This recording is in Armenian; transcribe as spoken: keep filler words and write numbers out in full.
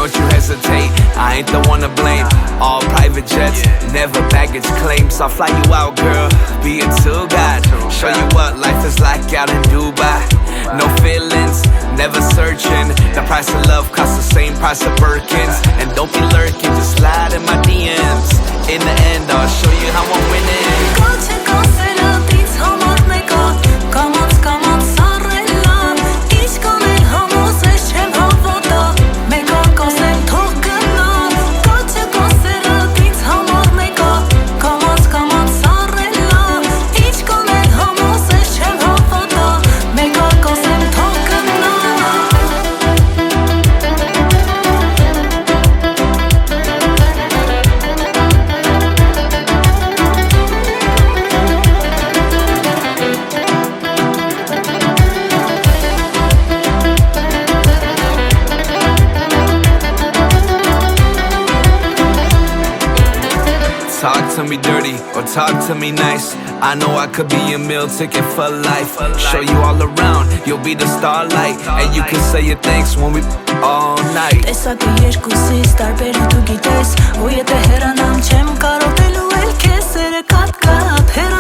don't you hesitate, I ain't the one to blame. All private jets, never baggage claims. I'll fly you out, girl, be a tour guide. Show you what life is like out in Dubai. No feelings, never searching. The price of love costs the same price of Birkins. And don't be lurking, just slide in my D Ms. In the end, I'll show you how I'm winning. Talk to me dirty or talk to me nice. I know I could be a meal ticket for life. Show you all around, you'll be the starlight. And you can say your thanks when we all night. Տեսակը երկուսից տարբեր ու դու գիտես. Ու եթե հեռանամ չեմ կարող դելու էլ քեզ սերը կատ կատ.